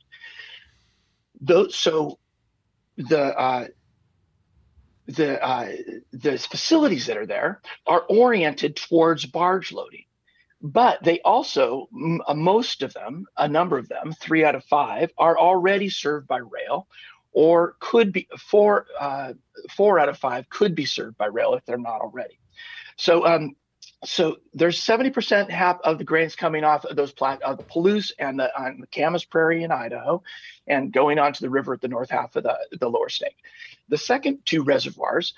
So the facilities that are there are oriented towards barge loading. But they also, most of them, a number of them, 3 out of 5, are already served by rail, or could be 4 out of 5 could be served by rail if they're not already. So there's 70% of the grains coming off of those of the Palouse and the Camas Prairie in Idaho, and going onto the river at the north half of the Lower Snake. The second 2 reservoirs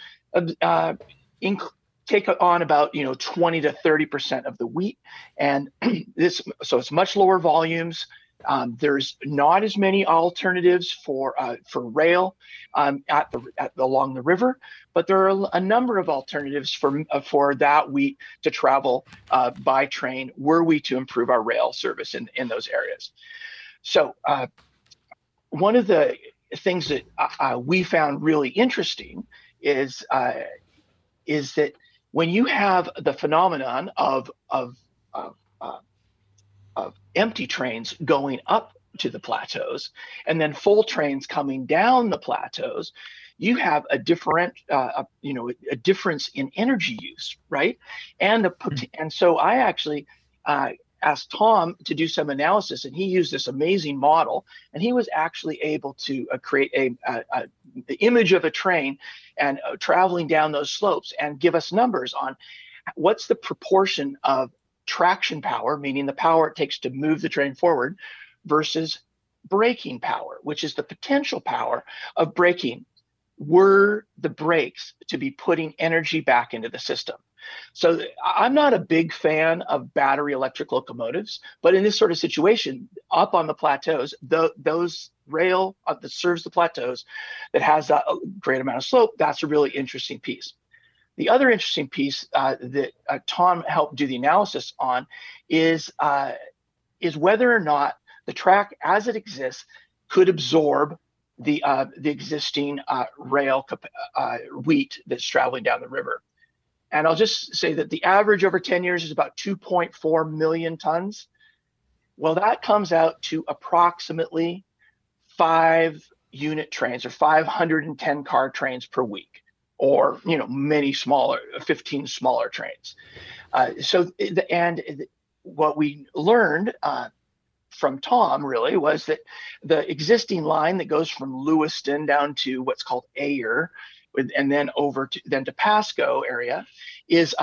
take on about 20 to 30% of the wheat, and so it's much lower volumes. There's not as many alternatives for rail along the river, but there are a number of alternatives for that wheat to travel by train were we to improve our rail service in those areas. So one of the things that we found really interesting is that when you have the phenomenon of empty trains going up to the plateaus and then full trains coming down the plateaus, you have a difference in energy use, right? And so I actually asked Tom to do some analysis, and he used this amazing model, and he was actually able to create the image of a train and traveling down those slopes and give us numbers on what's the proportion of traction power, meaning the power it takes to move the train forward, versus braking power, which is the potential power of braking, were the brakes to be putting energy back into the system. So I'm not a big fan of battery electric locomotives, but in this sort of situation, up on the plateaus, those rail that serves the plateaus that has a great amount of slope, that's a really interesting piece. The other interesting piece that Tom helped do the analysis on is whether or not the track as it exists could absorb the existing rail wheat that's traveling down the river. And I'll just say that the average over 10 years is about 2.4 million tons. Well, that comes out to approximately 5 unit trains or 510 car trains per week, or many smaller, 15 smaller trains. What we learned from Tom really was that the existing line that goes from Lewiston down to what's called Ayer, and then over to Pasco area, is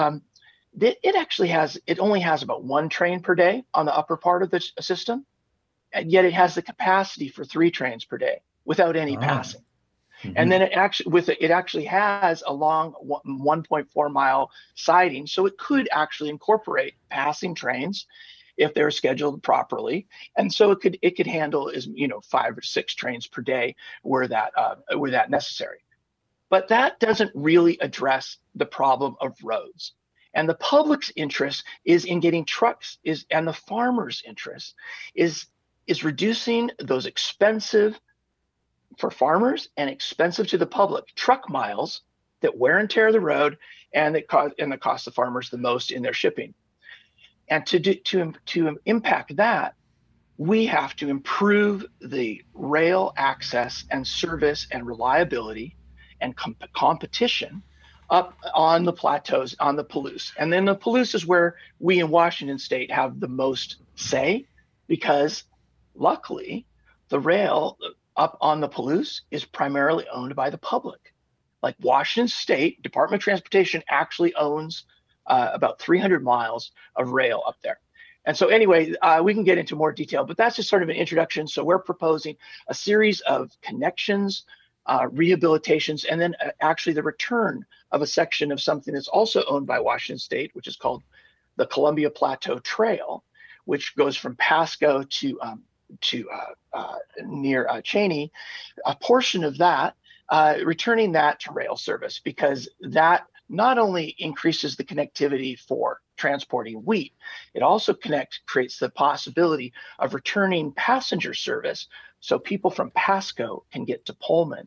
it only has about 1 train per day on the upper part of the system, and yet it has the capacity for 3 trains per day without any passing. Mm-hmm. And then it actually has a long 1.4 mile siding, so it could actually incorporate passing trains if they're scheduled properly, and so it could handle 5 or 6 trains per day were that necessary. But that doesn't really address the problem of roads. And the public's interest is in getting trucks, and the farmers' interest is reducing those expensive for farmers and expensive to the public truck miles that wear and tear the road and that cost the farmers the most in their shipping. And to impact that, we have to improve the rail access and service and reliability and competition up on the plateaus, on the Palouse. And then the Palouse is where we in Washington State have the most say, because luckily the rail up on the Palouse is primarily owned by the public. Like Washington State Department of Transportation actually owns about 300 miles of rail up there. And so anyway, we can get into more detail, but that's just sort of an introduction. So we're proposing a series of connections, rehabilitations, and then actually the return of a section of something that's also owned by Washington State, which is called the Columbia Plateau Trail, which goes from Pasco to near Cheney. A portion of that, returning that to rail service, because that not only increases the connectivity for transporting wheat, it also creates the possibility of returning passenger service, so people from Pasco can get to Pullman,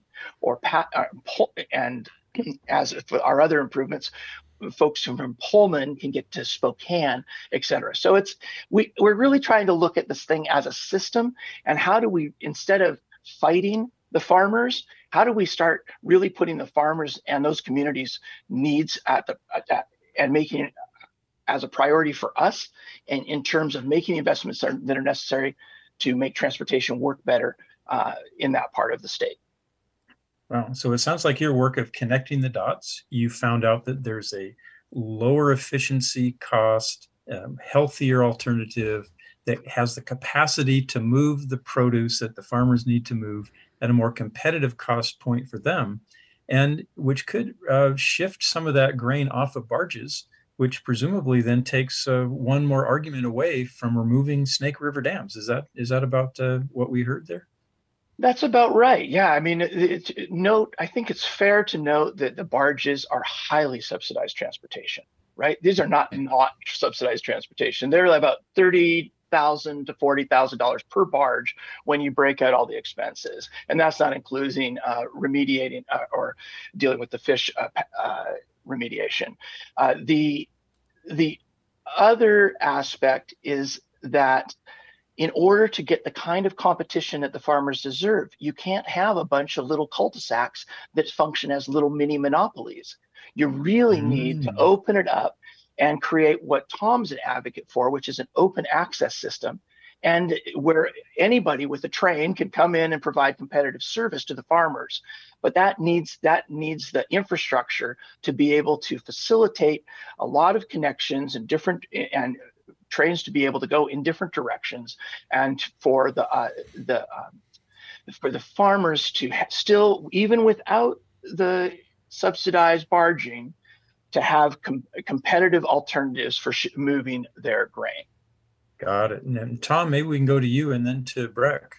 and as for our other improvements, folks from Pullman can get to Spokane, et cetera. So we're really trying to look at this thing as a system, and how do we, instead of fighting the farmers, how do we start really putting the farmers and those communities' needs and making as a priority for us, and in terms of making the investments that are necessary to make transportation work better in that part of the state. Wow. So it sounds like your work of connecting the dots, you found out that there's a lower efficiency cost, healthier alternative that has the capacity to move the produce that the farmers need to move at a more competitive cost point for them, and which could shift some of that grain off of barges, which presumably then takes one more argument away from removing Snake River dams. Is that about what we heard there? That's about right. Yeah. I mean, I think it's fair to note that the barges are highly subsidized transportation, right? These are not subsidized transportation. They're about $30,000 to $40,000 per barge when you break out all the expenses. And that's not including remediating or dealing with the fish remediation. The other aspect is that in order to get the kind of competition that the farmers deserve, you can't have a bunch of little cul-de-sacs that function as little mini monopolies. You really need to open it up and create what Tom's an advocate for, which is an open access system, and where anybody with a train can come in and provide competitive service to the farmers. But that needs the infrastructure to be able to facilitate a lot of connections and trains to be able to go in different directions, and for the farmers to still, even without the subsidized barging, to have competitive alternatives for moving their grain. Got it. And Tom, maybe we can go to you and then to Breck.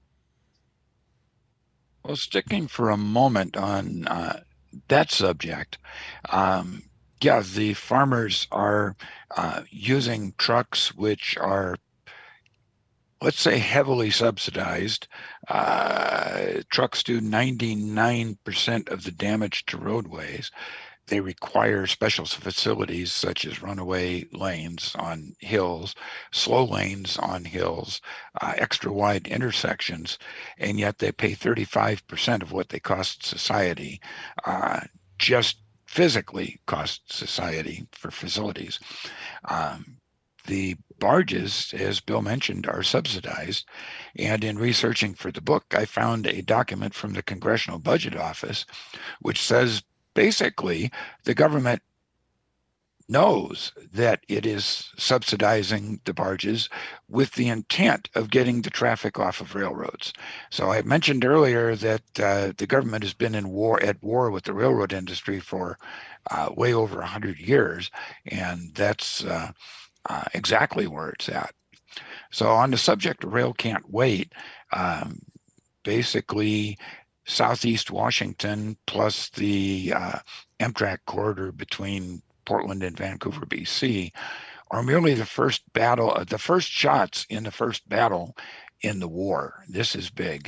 Well, sticking for a moment on that subject, the farmers are using trucks which are, let's say, heavily subsidized. Trucks do 99% of the damage to roadways. They require special facilities such as runaway lanes on hills, slow lanes on hills, extra wide intersections, and yet they pay 35% of what they cost society, just physically cost society for facilities. The barges, as Bill mentioned, are subsidized. And in researching for the book, I found a document from the Congressional Budget Office, which says basically the government knows that it is subsidizing the barges with the intent of getting the traffic off of railroads. So I mentioned earlier that the government has been at war with the railroad industry for way over 100 years, and that's exactly where it's at. So on the subject of Rail Can't Wait, basically Southeast Washington plus the Amtrak corridor between Portland and Vancouver, BC, are merely the first shots in the first battle in the war. This is big.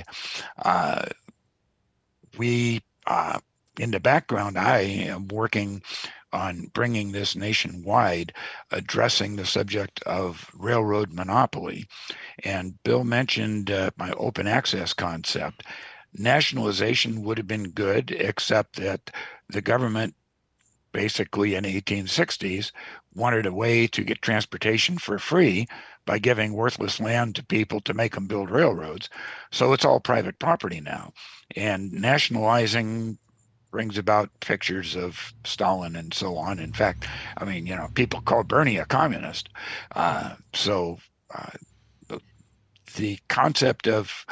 In the background, I am working on bringing this nationwide, addressing the subject of railroad monopoly. And Bill mentioned my open access concept. Nationalization would have been good, except that the government basically in the 1860s wanted a way to get transportation for free by giving worthless land to people to make them build railroads. So it's all private property now. And nationalizing brings about pictures of Stalin and so on. In fact, I mean, people call Bernie a communist. So the concept of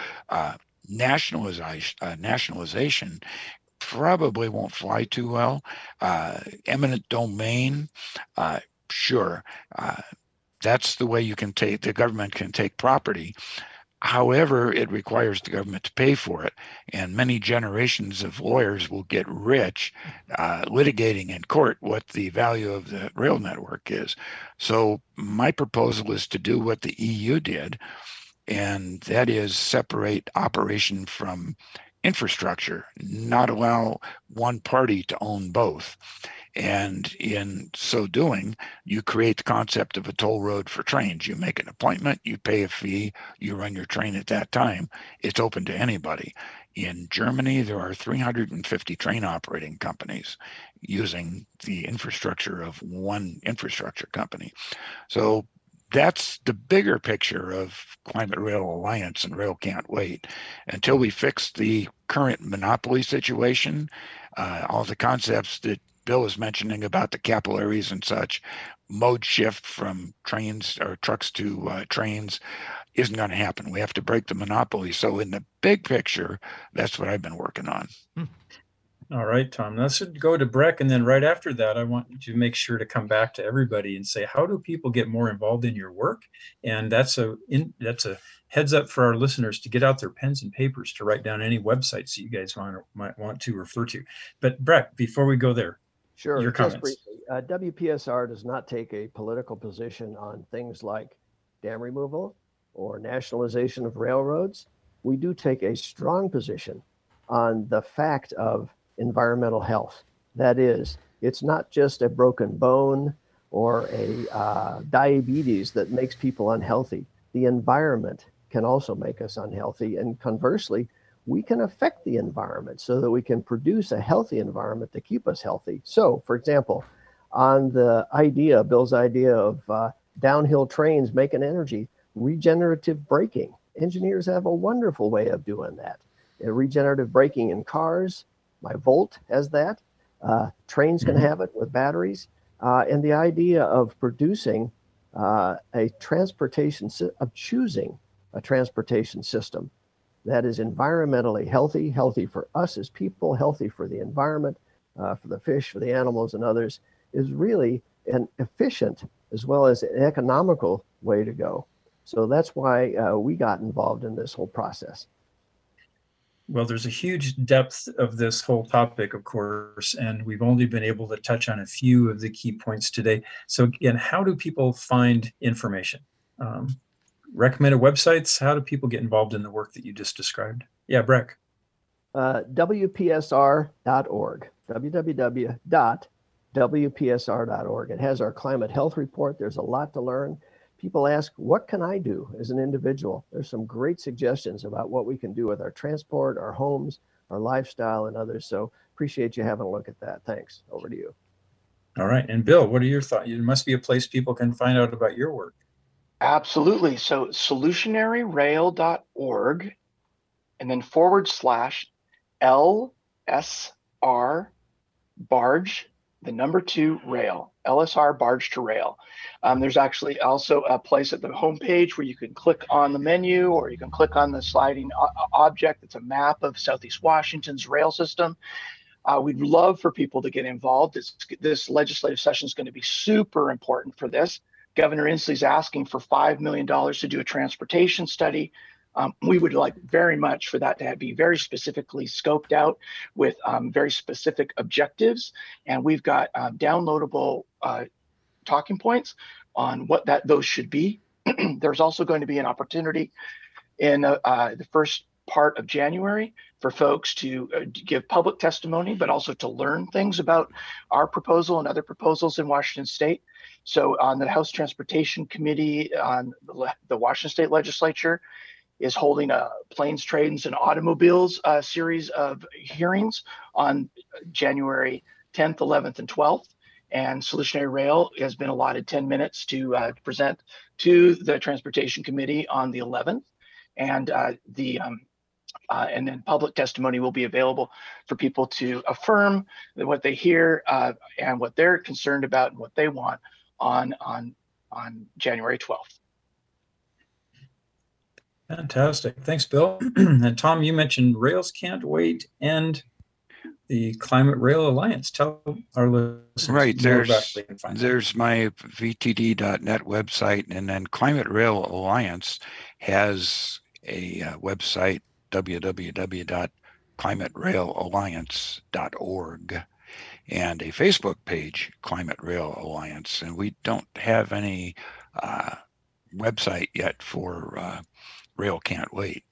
nationalization probably won't fly too well. Eminent domain, sure. That's the way the government can take property. However, it requires the government to pay for it, and many generations of lawyers will get rich litigating in court what the value of the rail network is. So my proposal is to do what the EU did, and that is separate operation from infrastructure, not allow one party to own both. And in so doing, you create the concept of a toll road for trains. You make an appointment, you pay a fee, you run your train at that time. It's open to anybody. In Germany, there are 350 train operating companies using the infrastructure of one infrastructure company. So that's the bigger picture of Climate Rail Alliance and Rail Can't Wait. Until we fix the current monopoly situation, all the concepts that Bill was mentioning about the capillaries and such, mode shift from trains or trucks to trains isn't going to happen. We have to break the monopoly. So in the big picture, that's what I've been working on. All right, Tom. Let's go to Breck, and then right after that, I want you to make sure to come back to everybody and say, how do people get more involved in your work? And that's a heads up for our listeners to get out their pens and papers to write down any websites that you guys might want to refer to. But Breck, before we go there, sure, your comments. Briefly, WPSR does not take a political position on things like dam removal or nationalization of railroads. We do take a strong position on the fact of environmental health. That is, it's not just a broken bone or a diabetes that makes people unhealthy. The environment can also make us unhealthy. And conversely, we can affect the environment so that we can produce a healthy environment to keep us healthy. So, for example, on the idea, Bill's idea of downhill trains making energy, regenerative braking. Engineers have a wonderful way of doing that. Regenerative braking in cars, my Volt has that. Trains can have it with batteries. And the idea of producing choosing a transportation system that is environmentally healthy for us as people, healthy for the environment, for the fish, for the animals and others, is really an efficient as well as an economical way to go. So that's why we got involved in this whole process. Well, there's a huge depth of this whole topic, of course, and we've only been able to touch on a few of the key points today. So again, how do people find information? Recommended websites? How do people get involved in the work that you just described? Yeah, Breck. WPSR.org, www.wpsr.org. It has our climate health report. There's a lot to learn. People ask, what can I do as an individual? There's some great suggestions about what we can do with our transport, our homes, our lifestyle, and others. So appreciate you having a look at that. Thanks. Over to you. All right. And Bill, what are your thoughts? It must be a place people can find out about your work. Absolutely. So solutionaryrail.org and then /LSR barge, the number 2 rail, LSR barge to rail. There's actually also a place at the homepage where you can click on the menu or you can click on the sliding object. It's a map of Southeast Washington's rail system. We'd love for people to get involved. This legislative session is going to be super important for this. Governor Inslee's asking for $5 million to do a transportation study. We would like very much for that to be very specifically scoped out with very specific objectives. And we've got downloadable talking points on what those should be. There's also going to be an opportunity in the first part of January for folks to give public testimony, but also to learn things about our proposal and other proposals in Washington State. So on the House Transportation Committee on the Washington State Legislature is holding a planes, trains, and automobiles series of hearings on January 10th, 11th, and 12th. And Solutionary Rail has been allotted 10 minutes to present to the Transportation Committee on the 11th. And and then public testimony will be available for people to affirm what they hear and what they're concerned about and what they want on January 12th. Fantastic. Thanks, Bill. And Tom, you mentioned Rails Can't Wait and the Climate Rail Alliance. Tell our listeners more about how they can find there's my VTD.net website, and then Climate Rail Alliance has a website, www.climaterailalliance.org, and a Facebook page, Climate Rail Alliance. And we don't have any website yet for Rail Can't Wait.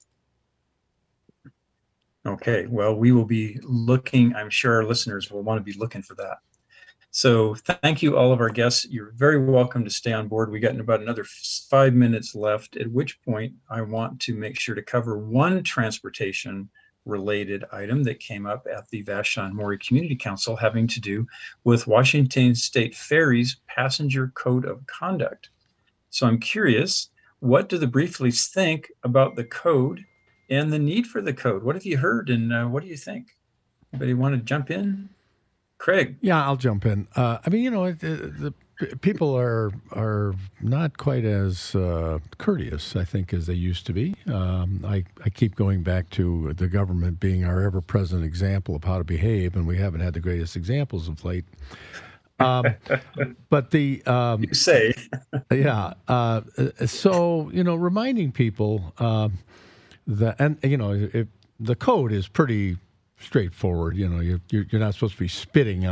Okay, well, we will be looking. I'm sure our listeners will want to be looking for that. So thank you, all of our guests. You're very welcome to stay on board. We got about another 5 minutes left, at which point I want to make sure to cover one transportation related item that came up at the Vashon Maury Community Council having to do with Washington State Ferries Passenger Code of Conduct. So I'm curious, what do the Briefleys think about the code and the need for the code? What have you heard, and what do you think? Anybody want to jump in? Craig? Yeah, I'll jump in. The people are not quite as courteous, I think, as they used to be. I keep going back to the government being our ever-present example of how to behave, and we haven't had the greatest examples of late. But the you say, yeah. So reminding people that, and the code is pretty straightforward. You're not supposed to be spitting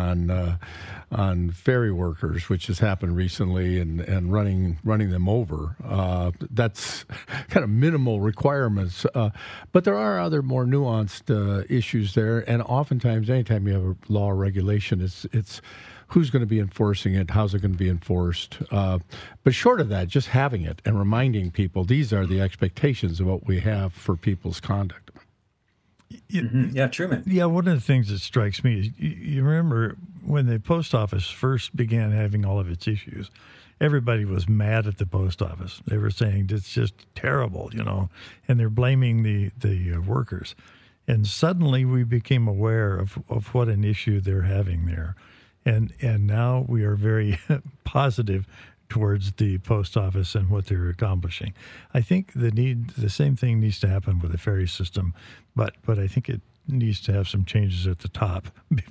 on ferry workers, which has happened recently, and running them over. That's kind of minimal requirements. But there are other more nuanced issues there, and oftentimes, anytime you have a law or regulation, it's who's going to be enforcing it, how's it going to be enforced. But short of that, just having it and reminding people these are the expectations of what we have for people's conduct. Yeah, Truman. Yeah, one of the things that strikes me is you remember when the post office first began having all of its issues, everybody was mad at the post office. They were saying it's just terrible, and they're blaming the workers. And suddenly we became aware of what an issue they're having there. And now we are very positive towards the post office and what they're accomplishing. I think the same thing needs to happen with the ferry system, but I think it needs to have some changes at the top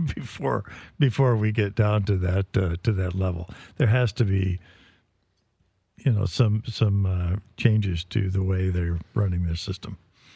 before we get down to that level. There has to be some changes to the way they're running their system.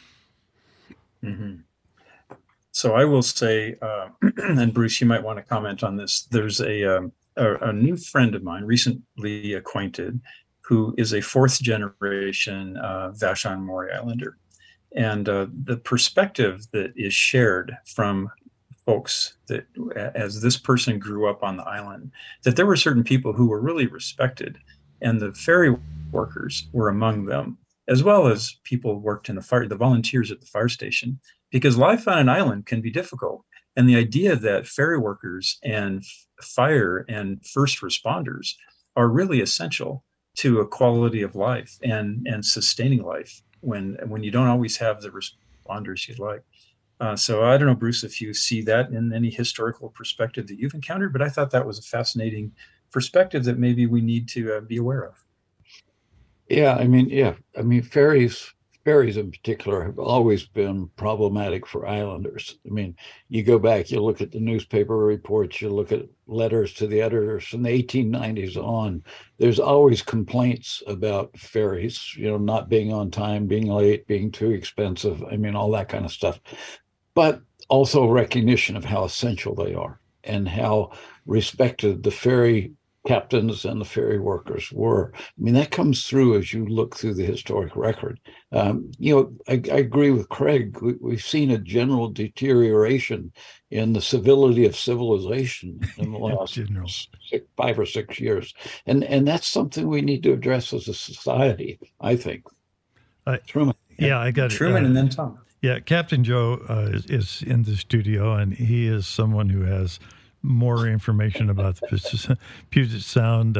Mm-hmm. So I will say, and Bruce, you might want to comment on this. There's a new friend of mine, recently acquainted, who is a fourth generation Vashon Maury Islander. And the perspective that is shared from folks that as this person grew up on the island, that there were certain people who were really respected, and the ferry workers were among them, as well as people who worked in the volunteers at the fire station, because life on an island can be difficult. And the idea that ferry workers and fire and first responders are really essential to a quality of life and sustaining life when you don't always have the responders you'd like. So I don't know, Bruce, if you see that in any historical perspective that you've encountered, but I thought that was a fascinating perspective that maybe we need to be aware of. Yeah, I mean, ferries in particular have always been problematic for islanders. I mean, you go back, you look at the newspaper reports, you look at letters to the editors from the 1890s on, there's always complaints about ferries, not being on time, being late, being too expensive. I mean, all that kind of stuff. But also recognition of how essential they are and how respected the ferry captains and the ferry workers were. I mean, that comes through as you look through the historic record. I agree with Craig. We've seen a general deterioration in the civility of civilization in the last 5 or 6 years. And that's something we need to address as a society, I think. Truman. Yeah, I got Truman and then Tom. Yeah, Captain Joe is in the studio, and he is someone who has more information about the Puget Sound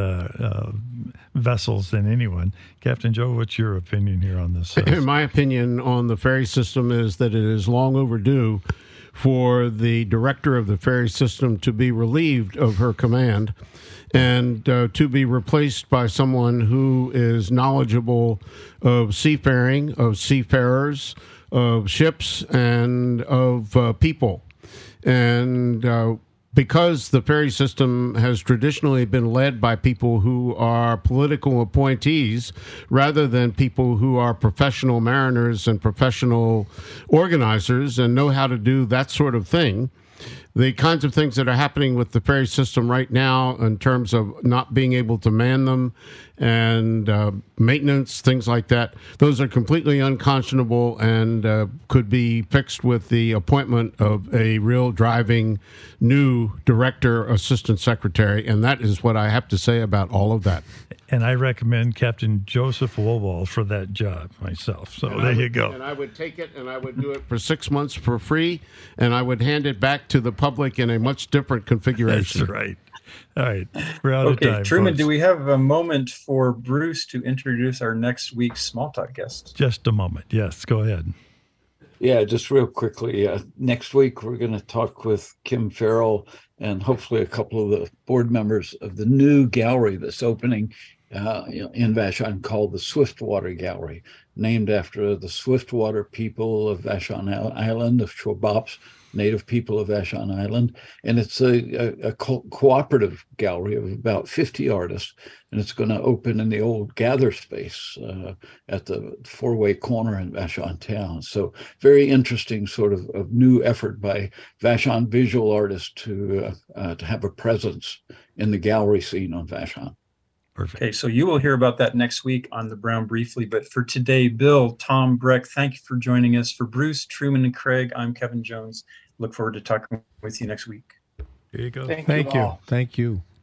vessels than anyone. Captain Joe, what's your opinion here on this? My opinion on the ferry system is that it is long overdue for the director of the ferry system to be relieved of her command and to be replaced by someone who is knowledgeable of seafaring, of seafarers, of ships, and of people. And because the ferry system has traditionally been led by people who are political appointees rather than people who are professional mariners and professional organizers and know how to do that sort of thing, the kinds of things that are happening with the ferry system right now in terms of not being able to man them and maintenance, things like that, those are completely unconscionable and could be fixed with the appointment of a real driving new director, assistant secretary. And that is what I have to say about all of that. And I recommend Captain Joseph Woball for that job myself. So there you go. And I would take it and I would do it for 6 months for free, and I would hand it back to the public in a much different configuration. That's right. All right. We're out of time. Okay, Truman, folks. do we have a moment for Bruce to introduce our next week's Small Talk guest? Just a moment. Yes, go ahead. Yeah, just real quickly. Next week, we're going to talk with Kim Farrell and hopefully a couple of the board members of the new gallery that's opening in Vashon called the Swiftwater Gallery, named after the Swiftwater people of Vashon Island, of Chwabops, native people of Vashon Island. And it's a cooperative gallery of about 50 artists. And it's going to open in the old gather space at the four-way corner in Vashon town. So very interesting sort of new effort by Vashon visual artists to have a presence in the gallery scene on Vashon. Perfect. Okay, so you will hear about that next week on the Brown Briefly. But for today, Bill, Tom, Breck, thank you for joining us. For Bruce, Truman, and Craig, I'm Kevin Jones. Look forward to talking with you next week. Here you go. Thank you. Thank you.